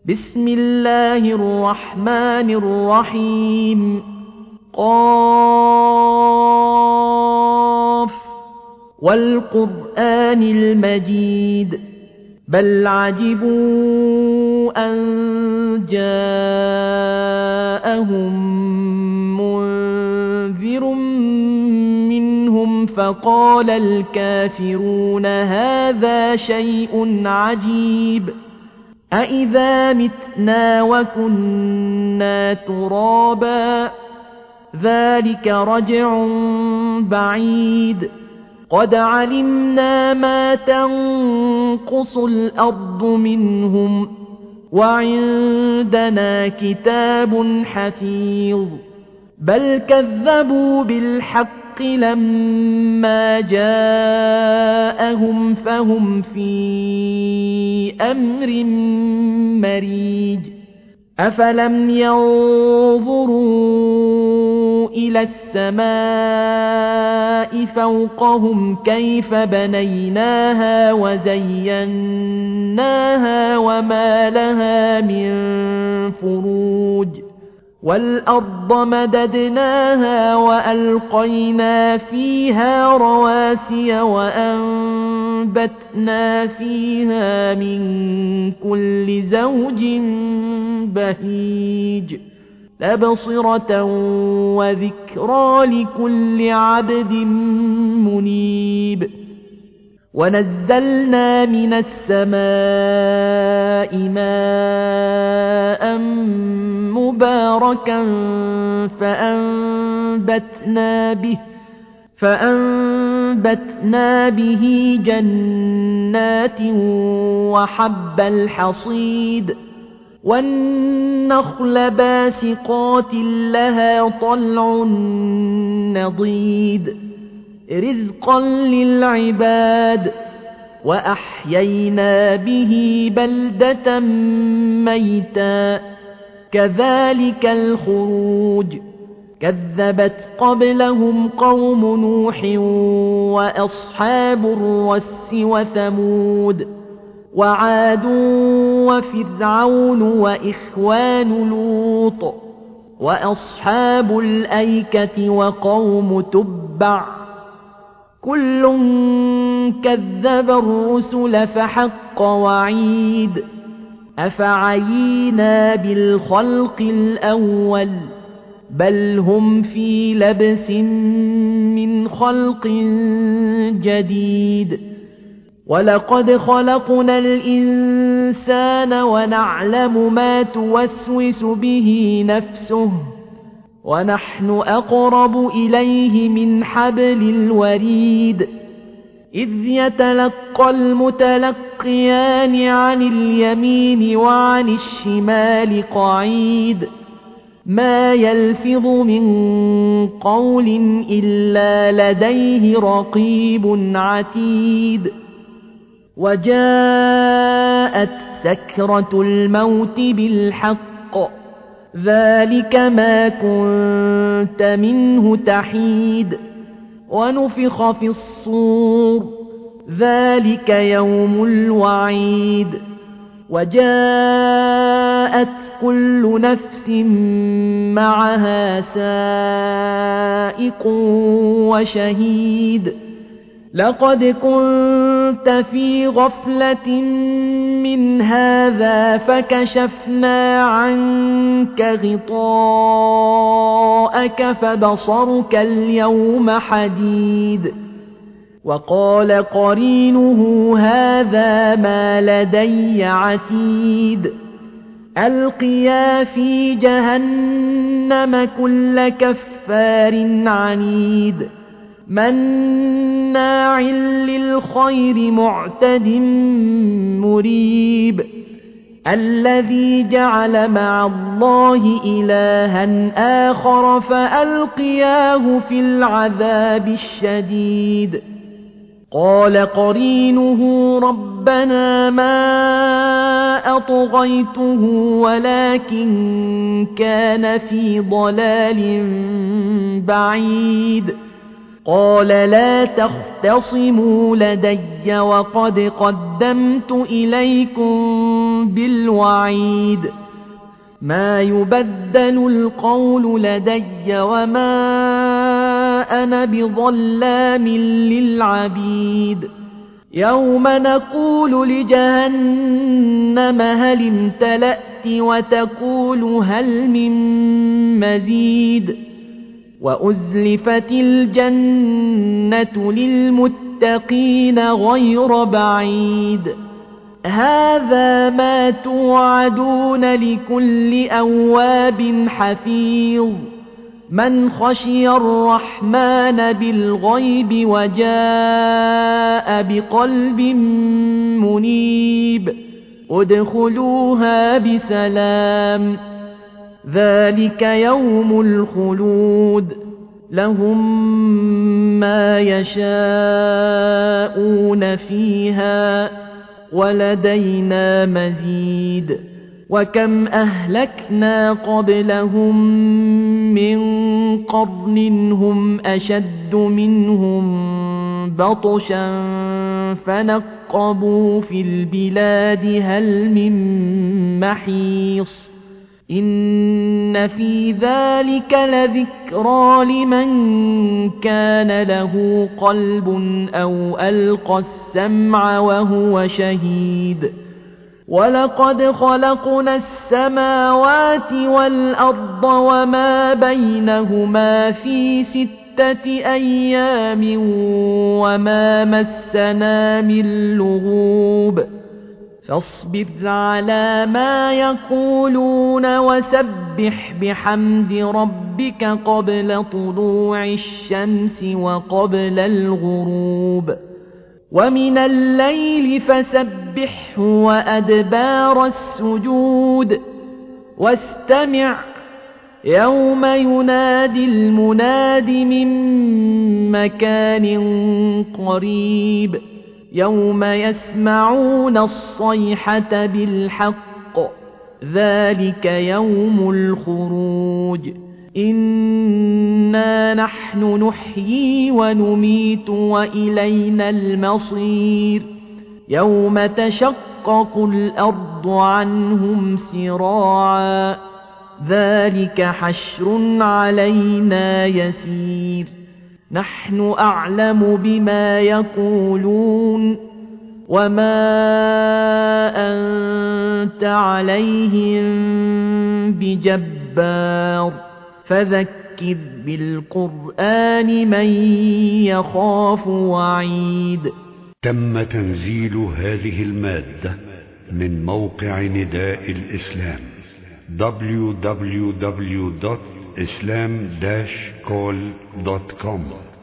بسم الله الرحمن الرحيم قاف والقرآن المجيد بل عجبوا أن جاءهم منذر منهم فقال الكافرون هذا شيء عجيب أإذا متنا وكنا ترابا ذلك رجع بعيد قد علمنا ما تنقص الأرض منهم وعندنا كتاب حفيظ بل كذبوا بالحق لما جاءهم فهم في أمر مريج أفلم ينظروا إلى السماء فوقهم كيف بنيناها وزيناها وما لها من فروج والأرض مددناها وألقينا فيها رواسي وأنبتنا فيها من كل زوج بهيج تبصرة وذكرى لكل عبد منيب ونزلنا من السماء ماء مباركا فأنبتنا به جنات وحب الحصيد والنخل باسقات لها طلع نضيد رزقا للعباد وأحيينا به بلدة ميتا كذلك الخروج كذبت قبلهم قوم نوح وأصحاب الرس وثمود وعاد وفرعون وإخوان لوط وأصحاب الأيكة وقوم تبع كل كذب الرسل فحق وعيد أفعينا بالخلق الأول بل هم في لبس من خلق جديد ولقد خلقنا الإنسان ونعلم ما توسوس به نفسه ونحن أقرب إليه من حبل الوريد إذ يتلقى المتلقيان عن اليمين وعن الشمال قعيد ما يلفظ من قول إلا لديه رقيب عتيد وجاءت سكرة الموت بالحق ذلك ما كنت منه تحيد ونفخ في الصور ذلك يوم الوعيد وجاءت كل نفس معها سائق وشهيد لقد كنت في غفلة من هذا فكشفنا عنك غطاءك فبصرك اليوم حديد وقال قرينه هذا ما لدي عتيد ألقيا في جهنم كل كفار عنيد مناع للخير معتد مريب الذي جعل مع الله إلها آخر فألقياه في العذاب الشديد قال قرينه ربنا ما أطغيته ولكن كان في ضلال بعيد قال لا تختصموا لدي وقد قدمت إليكم بالوعيد ما يبدل القول لدي وما أنا بظلام للعبيد يوم نقول لجهنم هل امتلأت وتقول هل من مزيد وأزلفت الجنة للمتقين غير بعيد هذا ما توعدون لكل أواب حفيظ من خشي الرحمن بالغيب وجاء بقلب منيب ادخلوها بسلام ذلك يوم الخلود لهم ما يشاءون فيها ولدينا مزيد وكم أهلكنا قبلهم من قرن هم أشد منهم بطشا فنقبوا في البلاد هل من محيص إن في ذلك لذكرى لمن كان له قلب أو ألقى السمع وهو شهيد ولقد خلقنا السماوات والأرض وما بينهما في 6 أيام وما مسنا من لغوب فاصبر على ما يقولون وسبح بحمد ربك قبل طلوع الشمس وقبل الغروب ومن الليل فسبحه وأدبار السجود واستمع يوم ينادي المناد من مكان قريب يوم يسمعون الصيحة بالحق ذلك يوم الخروج إنا نحن نحيي ونميت وإلينا المصير يوم تشقق الأرض عنهم سراعا ذلك حشر علينا يسير نحن أعلم بما يقولون وما أنت عليهم بجبار فذكر بالقرآن من يخاف وعيد. تم تنزيل هذه المادة من موقع نداء الإسلام www.islam-call.com